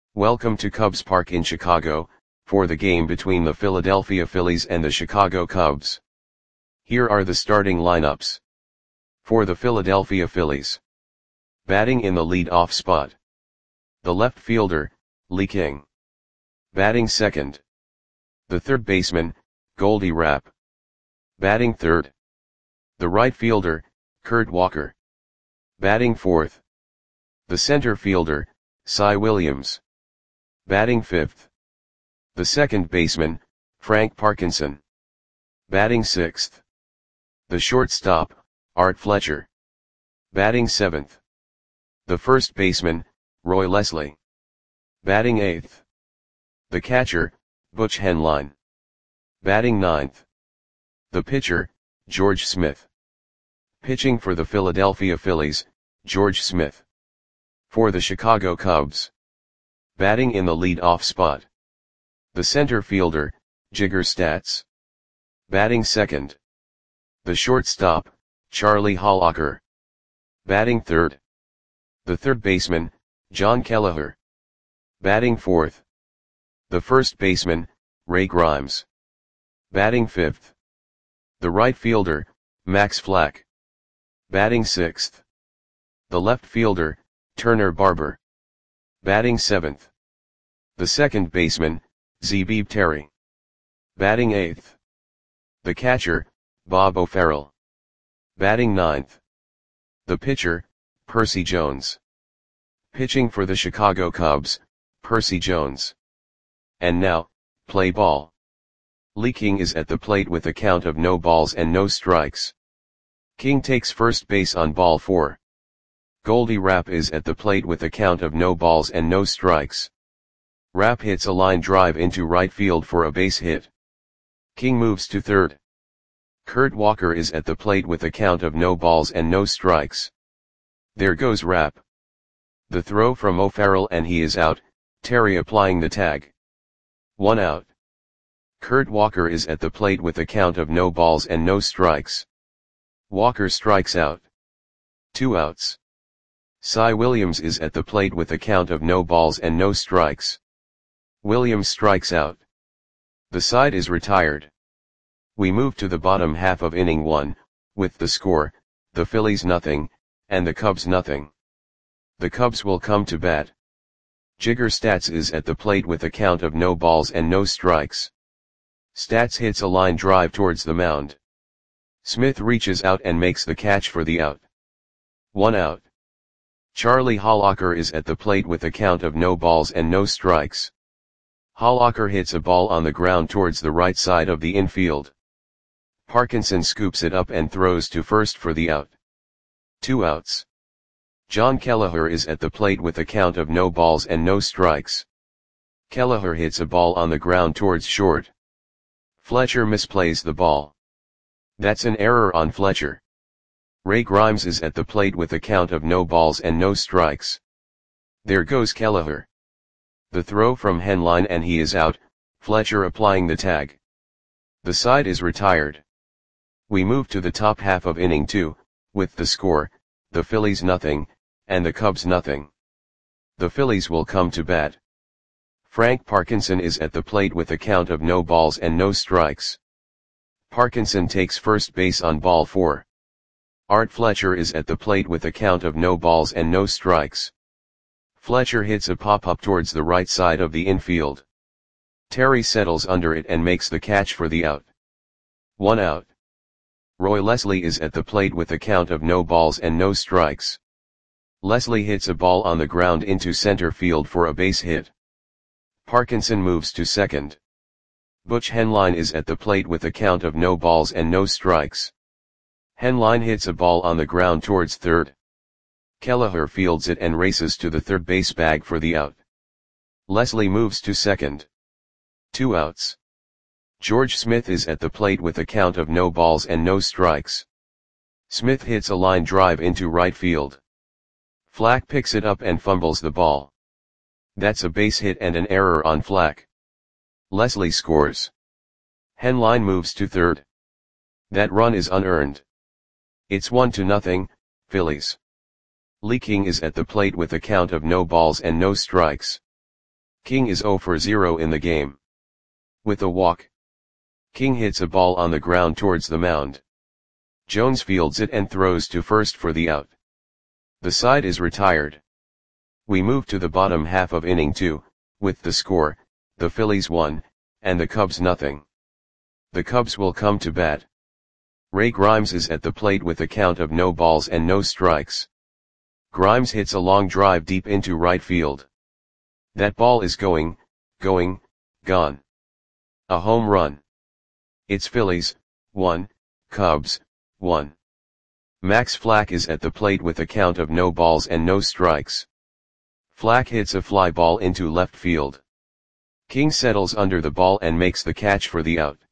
Welcome to Cubs Park in Chicago, for the game between the Philadelphia Phillies and the Chicago Cubs. Here are the starting lineups. For the Philadelphia Phillies. Batting in the lead-off spot. The left fielder, Lee King. Batting second. The third baseman, Goldie Rapp. Batting third. The right fielder, Kurt Walker. Batting fourth. The center fielder, Cy Williams. Batting fifth. The second baseman, Frank Parkinson. Batting sixth. The shortstop, Art Fletcher. Batting seventh. The first baseman, Roy Leslie. Batting eighth. The catcher, Butch Henline. Batting ninth. The pitcher, George Smith. Pitching for the Philadelphia Phillies, George Smith. For the Chicago Cubs. Batting in the lead-off spot. The center fielder, Jigger Statz. Batting second. The shortstop, Charlie Hollacker. Batting third. The third baseman, John Kelleher. Batting fourth. The first baseman, Ray Grimes. Batting fifth. The right fielder, Max Flack. Batting sixth. The left fielder, Turner Barber. Batting seventh. The second baseman, Zeebeeb Terry. Batting eighth. The catcher, Bob O'Farrell. Batting ninth. The pitcher, Percy Jones. Pitching for the Chicago Cubs, Percy Jones. And now, play ball. Lee King is at the plate with a count of no balls and no strikes. King takes first base on ball 4. Goldie Rapp is at the plate with a count of no balls and no strikes. Rapp hits a line drive into right field for a base hit. King moves to third. Kurt Walker is at the plate with a count of no balls and no strikes. There goes Rapp. The throw from O'Farrell and he is out, Terry applying the tag. 1 out. Kurt Walker is at the plate with a count of no balls and no strikes. Walker strikes out. 2 outs. Cy Williams is at the plate with a count of no balls and no strikes. Williams strikes out. The side is retired. We move to the bottom half of inning 1, with the score, the Phillies nothing, and the Cubs nothing. The Cubs will come to bat. Jigger Statz is at the plate with a count of no balls and no strikes. Statz hits a line drive towards the mound. Smith reaches out and makes the catch for the out. 1 out. Charlie Hollacker is at the plate with a count of no balls and no strikes. Hollacker hits a ball on the ground towards the right side of the infield. Parkinson scoops it up and throws to first for the out. 2 outs. John Kelleher is at the plate with a count of no balls and no strikes. Kelleher hits a ball on the ground towards short. Fletcher misplays the ball. That's an error on Fletcher. Ray Grimes is at the plate with a count of no balls and no strikes. There goes Kelleher. The throw from Henline and he is out, Fletcher applying the tag. The side is retired. We move to the top half of inning 2, with the score, the Phillies nothing, and the Cubs nothing. The Phillies will come to bat. Frank Parkinson is at the plate with a count of no balls and no strikes. Parkinson takes first base on ball 4. Art Fletcher is at the plate with a count of no balls and no strikes. Fletcher hits a pop-up towards the right side of the infield. Terry settles under it and makes the catch for the out. 1 out. Roy Leslie is at the plate with a count of no balls and no strikes. Leslie hits a ball on the ground into center field for a base hit. Parkinson moves to second. Butch Henline is at the plate with a count of no balls and no strikes. Henline hits a ball on the ground towards third. Kelleher fields it and races to the third base bag for the out. Leslie moves to second. 2 outs. George Smith is at the plate with a count of no balls and no strikes. Smith hits a line drive into right field. Flack picks it up and fumbles the ball. That's a base hit and an error on Flack. Leslie scores. Henline moves to third. That run is unearned. It's 1-0, Phillies. Lee King is at the plate with a count of no balls and no strikes. King is 0 for 0 in the game. With a walk, King hits a ball on the ground towards the mound. Jones fields it and throws to first for the out. The side is retired. We move to the bottom half of inning 2, with the score, the Phillies 1, and the Cubs nothing. The Cubs will come to bat. Ray Grimes is at the plate with a count of no balls and no strikes. Grimes hits a long drive deep into right field. That ball is going, gone. A home run. It's Phillies, 1, Cubs, 1. Max Flack is at the plate with a count of no balls and no strikes. Flack hits a fly ball into left field. King settles under the ball and makes the catch for the out.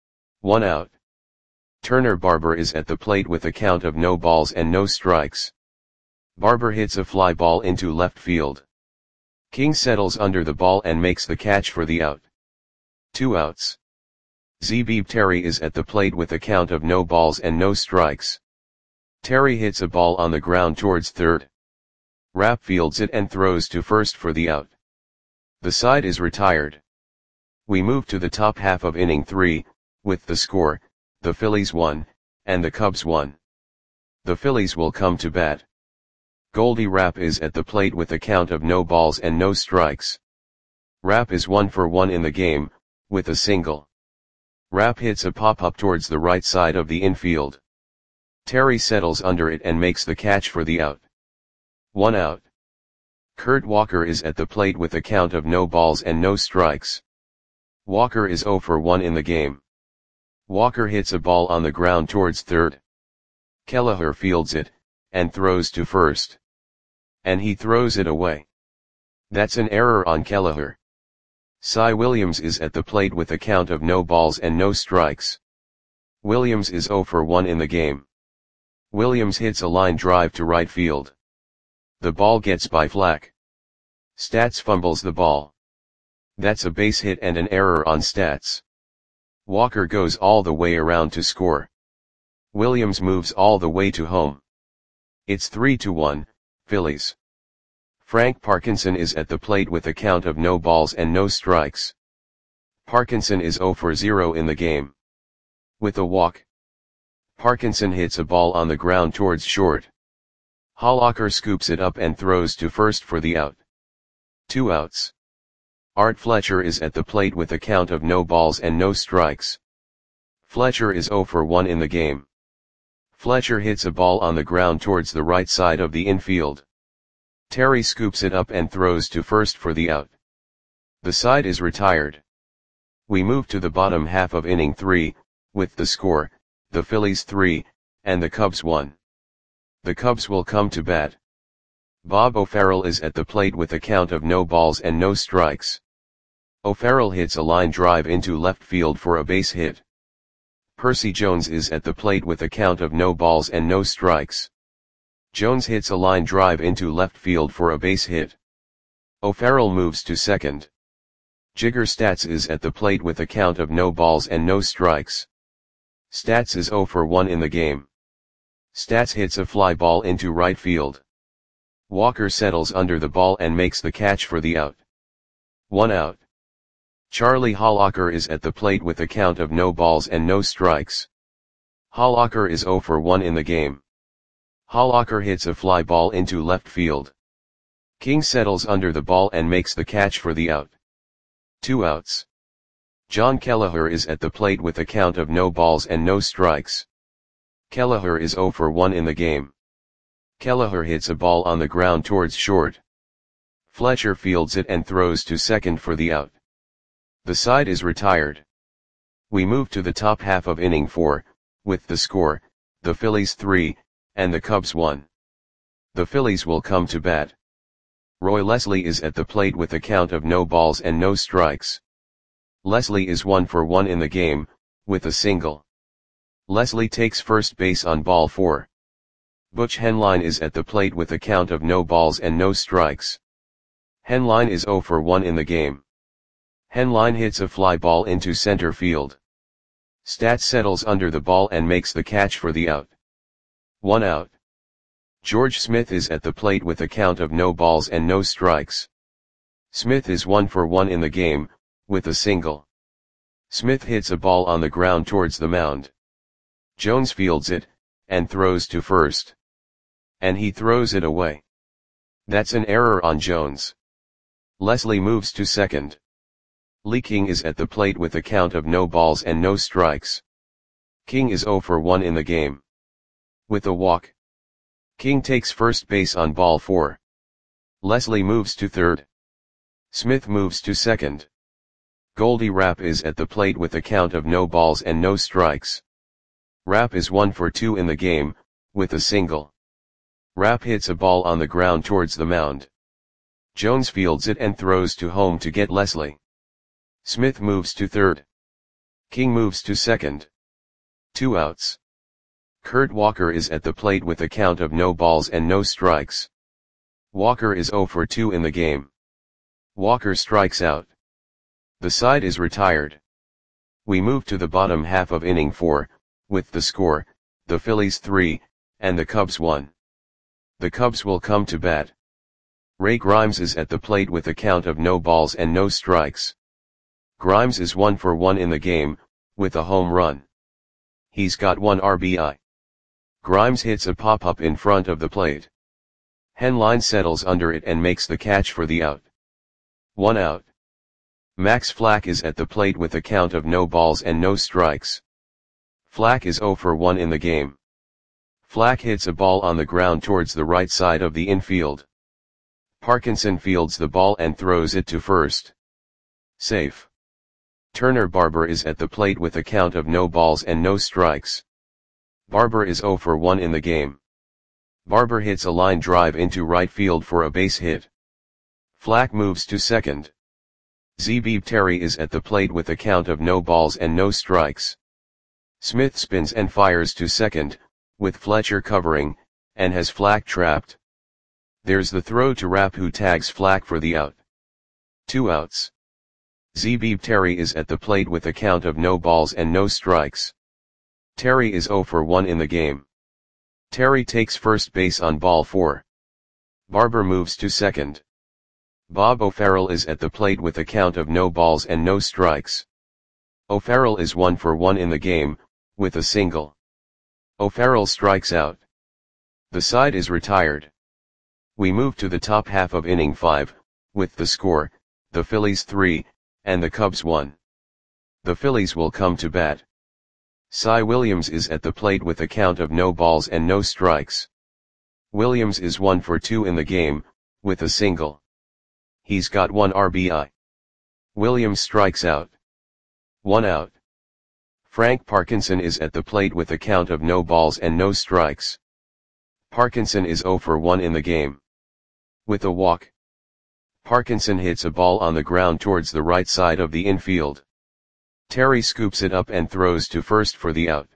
1 out. Turner Barber is at the plate with a count of no balls and no strikes. Barber hits a fly ball into left field. King settles under the ball and makes the catch for the out. 2 outs. Zebib Terry is at the plate with a count of no balls and no strikes. Terry hits a ball on the ground towards third. Rapp fields it and throws to first for the out. The side is retired. We move to the top half of inning 3, with the score, the Phillies 1, and the Cubs 1. The Phillies will come to bat. Goldie Rapp is at the plate with a count of no balls and no strikes. Rapp is 1 for 1 in the game, with a single. Rapp hits a pop-up towards the right side of the infield. Terry settles under it and makes the catch for the out. 1 out. Kurt Walker is at the plate with a count of no balls and no strikes. Walker is 0 for 1 in the game. Walker hits a ball on the ground towards third. Kelleher fields it, and throws to first. And he throws it away. That's an error on Kelleher. Cy Williams is at the plate with a count of no balls and no strikes. Williams is 0 for 1 in the game. Williams hits a line drive to right field. The ball gets by Flack. Stats fumbles the ball. That's a base hit and an error on Stats. Walker goes all the way around to score. Williams moves all the way to home. It's 3-1, Phillies. Frank Parkinson is at the plate with a count of no balls and no strikes. Parkinson is 0 for 0 in the game. With a walk, Parkinson hits a ball on the ground towards short. Hollacker scoops it up and throws to first for the out. 2 outs. Art Fletcher is at the plate with a count of no balls and no strikes. Fletcher is 0 for 1 in the game. Fletcher hits a ball on the ground towards the right side of the infield. Terry scoops it up and throws to first for the out. The side is retired. We move to the bottom half of inning 3, with the score, the Phillies 3, and the Cubs 1. The Cubs will come to bat. Bob O'Farrell is at the plate with a count of no balls and no strikes. O'Farrell hits a line drive into left field for a base hit. Percy Jones is at the plate with a count of no balls and no strikes. Jones hits a line drive into left field for a base hit. O'Farrell moves to second. Jigger Stats is at the plate with a count of no balls and no strikes. Stats is 0 for 1 in the game. Stats hits a fly ball into right field. Walker settles under the ball and makes the catch for the out. 1 out. Charlie Hollacker is at the plate with a count of no balls and no strikes. Hollacker is 0 for 1 in the game. Hollacker hits a fly ball into left field. King settles under the ball and makes the catch for the out. 2 outs. John Kelleher is at the plate with a count of no balls and no strikes. Kelleher is 0 for 1 in the game. Kelleher hits a ball on the ground towards short. Fletcher fields it and throws to second for the out. The side is retired. We move to the top half of inning 4, with the score, the Phillies 3, and the Cubs 1. The Phillies will come to bat. Roy Leslie is at the plate with a count of no balls and no strikes. Leslie is 1 for 1 in the game, with a single. Leslie takes first base on ball 4. Butch Henline is at the plate with a count of no balls and no strikes. Henline is 0 for 1 in the game. Henline hits a fly ball into center field. Stats settles under the ball and makes the catch for the out. 1 out. George Smith is at the plate with a count of no balls and no strikes. Smith is 1 for 1 in the game, with a single. Smith hits a ball on the ground towards the mound. Jones fields it, and throws to first. And he throws it away. That's an error on Jones. Leslie moves to second. Lee King is at the plate with a count of no balls and no strikes. King is 0 for 1 in the game. With a walk. King takes first base on ball 4. Leslie moves to third. Smith moves to second. Goldie Rapp is at the plate with a count of no balls and no strikes. Rapp is 1 for 2 in the game, with a single. Rapp hits a ball on the ground towards the mound. Jones fields it and throws to home to get Leslie. Smith moves to third. King moves to second. 2 outs. Kurt Walker is at the plate with a count of no balls and no strikes. Walker is 0 for 2 in the game. Walker strikes out. The side is retired. We move to the bottom half of inning 4, with the score, the Phillies 3, and the Cubs 1. The Cubs will come to bat. Ray Grimes is at the plate with a count of no balls and no strikes. Grimes is 1 for 1 in the game, with a home run. He's got 1 RBI. Grimes hits a pop-up in front of the plate. Henline settles under it and makes the catch for the out. 1 out. Max Flack is at the plate with a count of no balls and no strikes. Flack is 0 for 1 in the game. Flack hits a ball on the ground towards the right side of the infield. Parkinson fields the ball and throws it to first. Safe. Turner Barber is at the plate with a count of no balls and no strikes. Barber is 0 for 1 in the game. Barber hits a line drive into right field for a base hit. Flack moves to second. Zebib Terry is at the plate with a count of no balls and no strikes. Smith spins and fires to second, with Fletcher covering, and has Flack trapped. There's the throw to Rapp, who tags Flack for the out. 2 outs. Zebib Terry is at the plate with a count of no balls and no strikes. Terry is 0 for 1 in the game. Terry takes first base on ball 4. Barber moves to second. Bob O'Farrell is at the plate with a count of no balls and no strikes. O'Farrell is 1 for 1 in the game, with a single. O'Farrell strikes out. The side is retired. We move to the top half of inning 5, with the score, the Phillies 3, and the Cubs 1. The Phillies will come to bat. Cy Williams is at the plate with a count of no balls and no strikes. Williams is 1 for 2 in the game, with a single. He's got 1 RBI. Williams strikes out. 1 out. Frank Parkinson is at the plate with a count of no balls and no strikes. Parkinson is 0 for 1 in the game. With a walk. Parkinson hits a ball on the ground towards the right side of the infield. Terry scoops it up and throws to first for the out.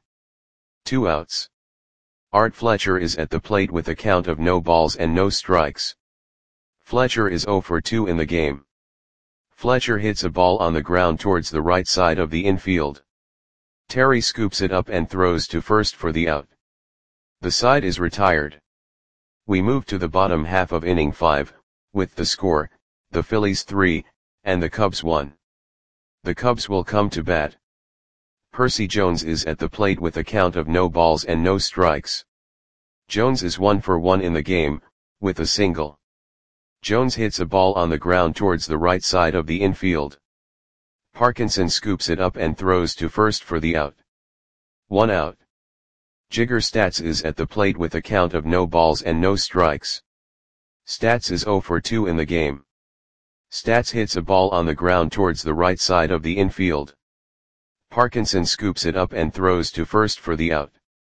2 outs. Art Fletcher is at the plate with a count of no balls and no strikes. Fletcher is 0 for 2 in the game. Fletcher hits a ball on the ground towards the right side of the infield. Terry scoops it up and throws to first for the out. The side is retired. We move to the bottom half of inning 5, with the score, the Phillies 3, and the Cubs 1. The Cubs will come to bat. Percy Jones is at the plate with a count of no balls and no strikes. Jones is 1 for 1 in the game, with a single. Jones hits a ball on the ground towards the right side of the infield. Parkinson scoops it up and throws to first for the out. 1 out. Jigger Stats is at the plate with a count of no balls and no strikes. Stats is 0 for 2 in the game. Stats hits a ball on the ground towards the right side of the infield. Parkinson scoops it up and throws to first for the out.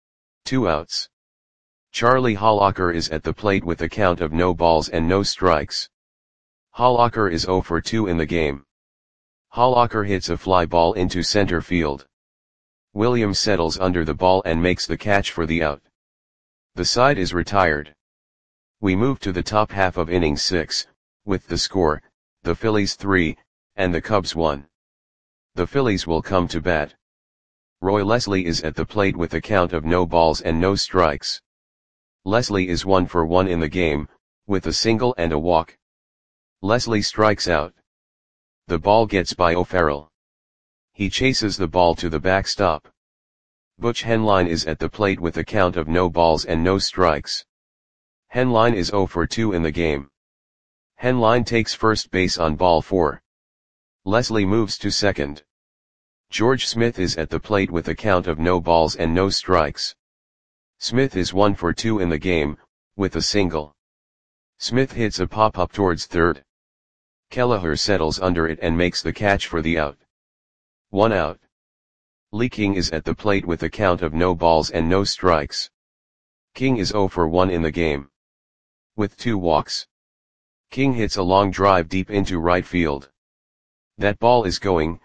2 outs. Charlie Hollacker is at the plate with a count of no balls and no strikes. Hollacker is 0 for 2 in the game. Hollacker hits a fly ball into center field. Williams settles under the ball and makes the catch for the out. The side is retired. We move to the top half of inning 6, with the score, the Phillies 3, and the Cubs 1. The Phillies will come to bat. Roy Leslie is at the plate with a count of no balls and no strikes. Leslie is 1 for 1 in the game, with a single and a walk. Leslie strikes out. The ball gets by O'Farrell. He chases the ball to the backstop. Butch Henline is at the plate with a count of no balls and no strikes. Henline is 0 for 2 in the game. Henline takes first base on ball 4. Leslie moves to second. George Smith is at the plate with a count of no balls and no strikes. Smith is 1 for 2 in the game, with a single. Smith hits a pop-up towards third. Kelleher settles under it and makes the catch for the out. 1 out. Lee King is at the plate with a count of no balls and no strikes. King is 0 for 1 in the game. With 2 walks. King hits a long drive deep into right field. That ball is gone.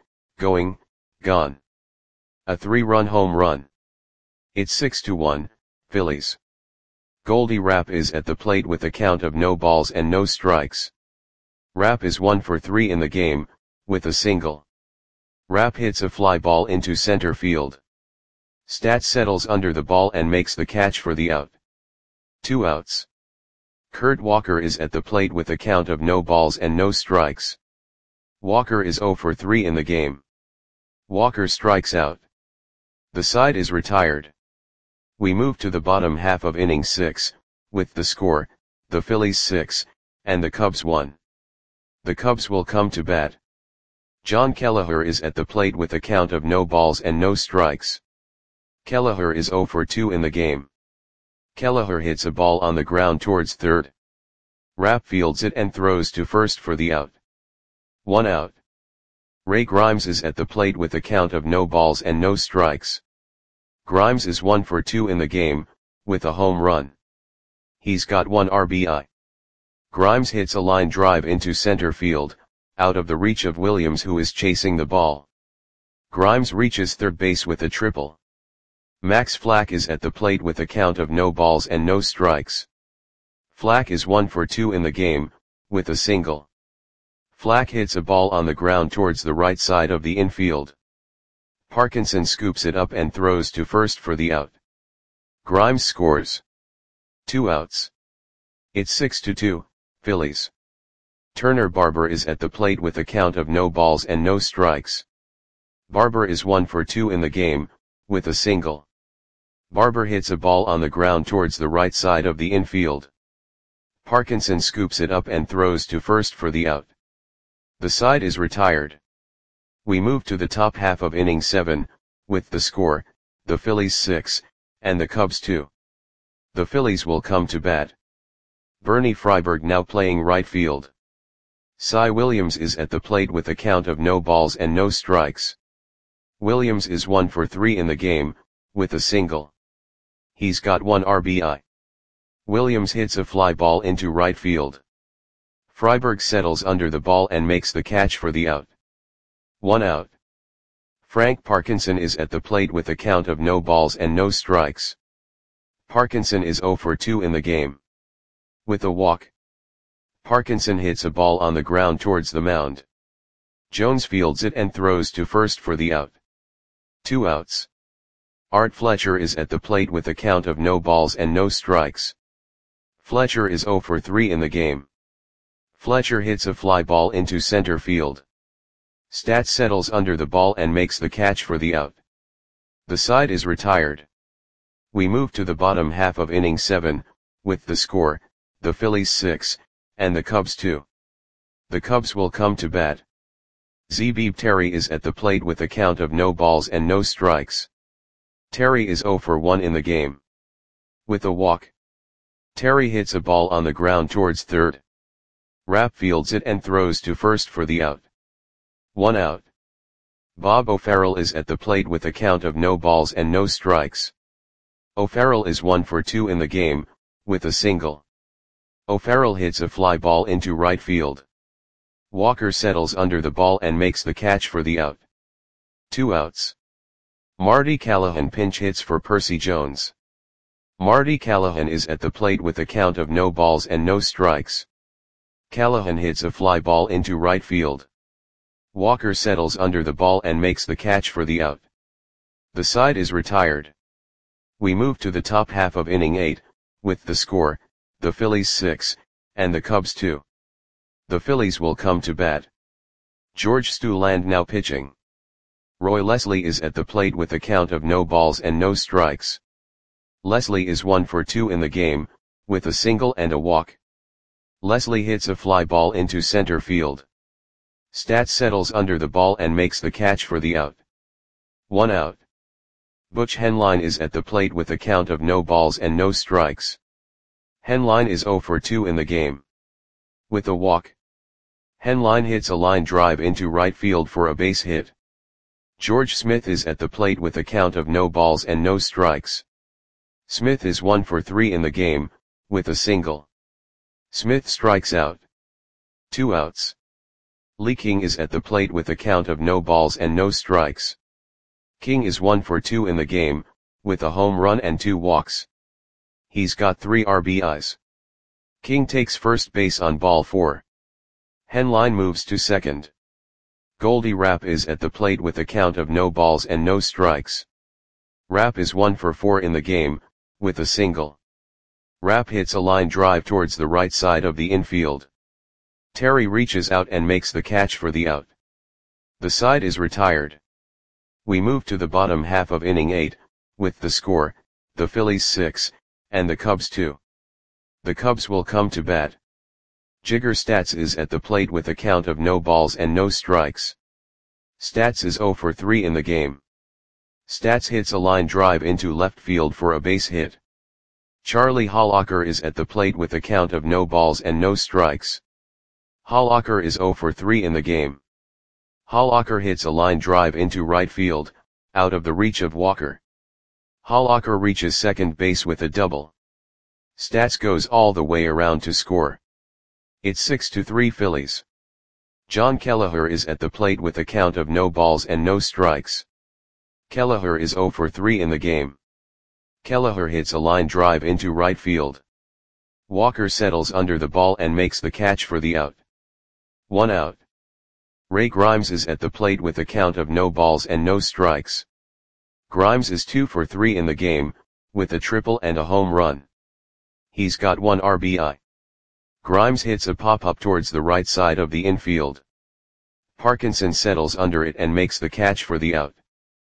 A 3-run home run. It's 6-1, Phillies. Goldie Rapp is at the plate with a count of no balls and no strikes. Rapp is 1 for 3 in the game, with a single. Rapp hits a fly ball into center field. Stats settles under the ball and makes the catch for the out. 2 outs. Kurt Walker is at the plate with a count of no balls and no strikes. Walker is 0 for 3 in the game. Walker strikes out. The side is retired. We move to the bottom half of inning 6, with the score, the Phillies 6, and the Cubs 1. The Cubs will come to bat. John Kelleher is at the plate with a count of no balls and no strikes. Kelleher is 0 for 2 in the game. Kelleher hits a ball on the ground towards third. Rapp fields it and throws to first for the out. 1 out. Ray Grimes is at the plate with a count of no balls and no strikes. Grimes is 1 for 2 in the game, with a home run. He's got 1 RBI. Grimes hits a line drive into center field, out of the reach of Williams, who is chasing the ball. Grimes reaches third base with a triple. Max Flack is at the plate with a count of no balls and no strikes. Flack is 1 for 2 in the game, with a single. Flack hits a ball on the ground towards the right side of the infield. Parkinson scoops it up and throws to first for the out. Grimes scores. 2 outs. It's 6-2, Phillies. Turner Barber is at the plate with a count of no balls and no strikes. Barber is 1 for 2 in the game, with a single. Barber hits a ball on the ground towards the right side of the infield. Parkinson scoops it up and throws to first for the out. The side is retired. We move to the top half of inning 7, with the score, the Phillies 6, and the Cubs 2. The Phillies will come to bat. Bernie Freiberg now playing right field. Cy Williams is at the plate with a count of no balls and no strikes. Williams is 1 for 3 in the game, with a single. He's got 1 RBI. Williams hits a fly ball into right field. Freiberg settles under the ball and makes the catch for the out. 1 out. Frank Parkinson is at the plate with a count of no balls and no strikes. Parkinson is 0 for 2 in the game. With a walk. Parkinson hits a ball on the ground towards the mound. Jones fields it and throws to first for the out. 2 outs. Art Fletcher is at the plate with a count of no balls and no strikes. Fletcher is 0 for 3 in the game. Fletcher hits a fly ball into center field. Stats settles under the ball and makes the catch for the out. The side is retired. We move to the bottom half of inning 7, with the score, the Phillies 6, and the Cubs 2. The Cubs will come to bat. Zeebeeb Terry is at the plate with a count of no balls and no strikes. Terry is 0 for 1 in the game. With a walk. Terry hits a ball on the ground towards third. Rapp fields it and throws to first for the out. 1 out. Bob O'Farrell is at the plate with a count of no balls and no strikes. O'Farrell is 1 for 2 in the game, with a single. O'Farrell hits a fly ball into right field. Walker settles under the ball and makes the catch for the out. 2 outs. Marty Callahan pinch hits for Percy Jones. Marty Callahan is at the plate with a count of no balls and no strikes. Callahan hits a fly ball into right field. Walker settles under the ball and makes the catch for the out. The side is retired. We move to the top half of inning 8, with the score, the Phillies 6, and the Cubs 2. The Phillies will come to bat. George Stouland now pitching. Roy Leslie is at the plate with a count of no balls and no strikes. Leslie is 1 for 2 in the game, with a single and a walk. Leslie hits a fly ball into center field. Stats settles under the ball and makes the catch for the out. 1 out. Butch Henline is at the plate with a count of no balls and no strikes. Henline is 0 for 2 in the game. With a walk. Henline hits a line drive into right field for a base hit. George Smith is at the plate with a count of no balls and no strikes. Smith is 1 for 3 in the game, with a single. Smith strikes out. 2 outs. Lee King is at the plate with a count of no balls and no strikes. King is 1 for 2 in the game, with a home run and 2 walks. He's got 3 RBIs. King takes first base on ball 4. Henline moves to second. Goldie Rapp is at the plate with a count of no balls and no strikes. Rapp is 1 for 4 in the game, with a single. Rapp hits a line drive towards the right side of the infield. Terry reaches out and makes the catch for the out. The side is retired. We move to the bottom half of inning 8, with the score, the Phillies 6, and the Cubs 2. The Cubs will come to bat. Jigger Stats is at the plate with a count of no balls and no strikes. Stats is 0 for 3 in the game. Stats hits a line drive into left field for a base hit. Charlie Hollacker is at the plate with a count of no balls and no strikes. Hollacker is 0 for 3 in the game. Hollacker hits a line drive into right field, out of the reach of Walker. Hollacker reaches second base with a double. Stats goes all the way around to score. It's 6-3 Phillies. John Kelleher is at the plate with a count of no balls and no strikes. Kelleher is 0 for 3 in the game. Kelleher hits a line drive into right field. Walker settles under the ball and makes the catch for the out. 1 out. Ray Grimes is at the plate with a count of no balls and no strikes. Grimes is 2 for 3 in the game, with a triple and a home run. He's got 1 RBI. Grimes hits a pop-up towards the right side of the infield. Parkinson settles under it and makes the catch for the out.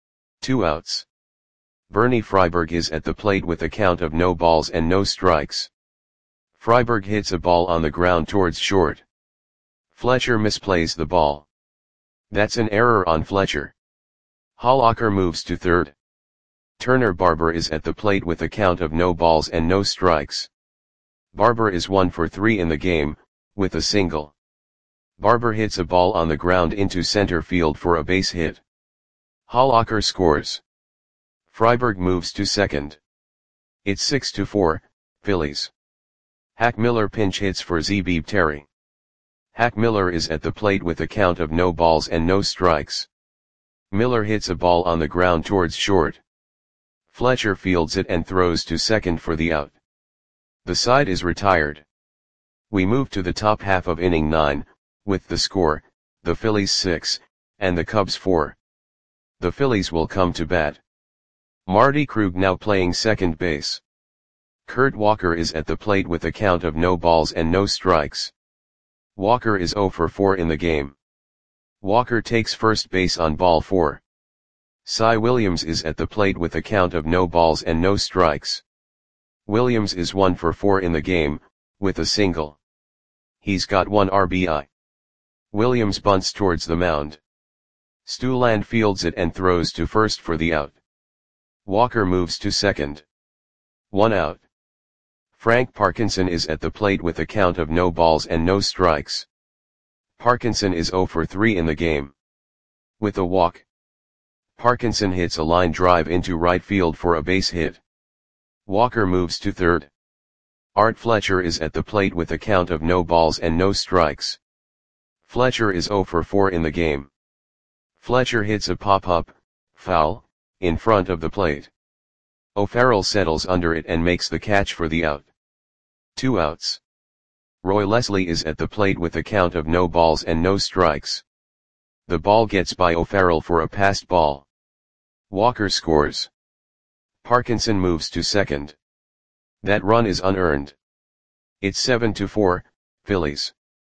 2 outs. Bernie Freiberg is at the plate with a count of no balls and no strikes. Freiberg hits a ball on the ground towards short. Fletcher misplays the ball. That's an error on Fletcher. Hollacker moves to third. Turner Barber is at the plate with a count of no balls and no strikes. Barber is 1 for 3 in the game, with a single. Barber hits a ball on the ground into center field for a base hit. Hollacker scores. Freiberg moves to second. It's 6-4, Phillies. Hack Miller pinch hits for Zebib Terry. Hack Miller is at the plate with a count of no balls and no strikes. Miller hits a ball on the ground towards short. Fletcher fields it and throws to second for the out. The side is retired. We move to the top half of inning 9, with the score, the Phillies 6, and the Cubs 4. The Phillies will come to bat. Marty Krug now playing second base. Kurt Walker is at the plate with a count of no balls and no strikes. Walker is 0 for 4 in the game. Walker takes first base on ball 4. Cy Williams is at the plate with a count of no balls and no strikes. Williams is 1 for 4 in the game, with a single. He's got 1 RBI. Williams bunts towards the mound. Stouland fields it and throws to first for the out. Walker moves to second. 1 out. Frank Parkinson is at the plate with a count of no balls and no strikes. Parkinson is 0 for 3 in the game. With a walk. Parkinson hits a line drive into right field for a base hit. Walker moves to third. Art Fletcher is at the plate with a count of no balls and no strikes. Fletcher is 0 for 4 in the game. Fletcher hits a pop-up, foul, in front of the plate. O'Farrell settles under it and makes the catch for the out. 2 outs. Roy Leslie is at the plate with a count of no balls and no strikes. The ball gets by O'Farrell for a passed ball. Walker scores. Parkinson moves to second. That run is unearned. It's 7-4, Phillies.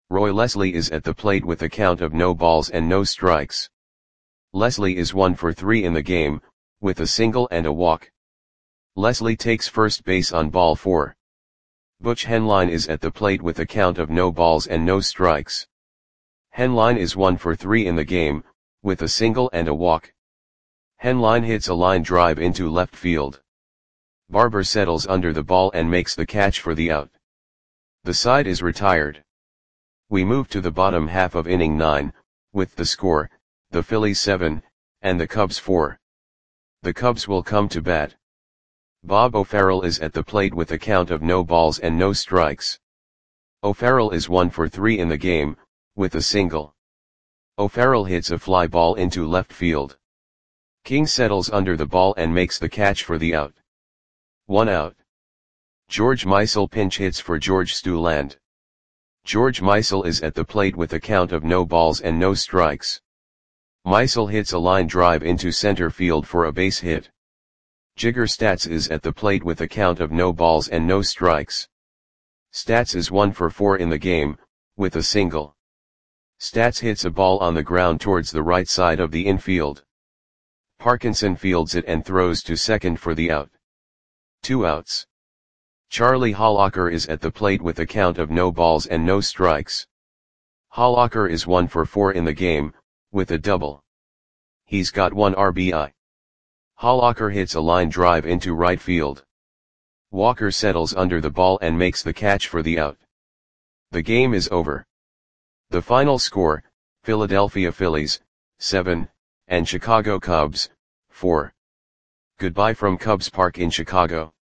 Roy Leslie is at the plate with a count of no balls and no strikes. Leslie is 1 for 3 in the game, with a single and a walk. Leslie takes first base on ball 4. Butch Henline is at the plate with a count of no balls and no strikes. Henline is 1 for 3 in the game, with a single and a walk. Henline hits a line drive into left field. Barber settles under the ball and makes the catch for the out. The side is retired. We move to the bottom half of inning 9, with the score, the Phillies 7, and the Cubs 4. The Cubs will come to bat. Bob O'Farrell is at the plate with a count of no balls and no strikes. O'Farrell is 1 for 3 in the game, with a single. O'Farrell hits a fly ball into left field. King settles under the ball and makes the catch for the out. 1 out. George Meisel pinch hits for George Stuland. George Meisel is at the plate with a count of no balls and no strikes. Meisel hits a line drive into center field for a base hit. Jigger Stats is at the plate with a count of no balls and no strikes. Stats is 1 for 4 in the game, with a single. Stats hits a ball on the ground towards the right side of the infield. Parkinson fields it and throws to second for the out. 2 outs. Charlie Hollacker is at the plate with a count of no balls and no strikes. Hollacker is 1 for 4 in the game, with a double. He's got 1 RBI. Hollacker hits a line drive into right field. Walker settles under the ball and makes the catch for the out. The game is over. The final score, Philadelphia Phillies, 7, and Chicago Cubs, 4. Goodbye from Cubs Park in Chicago.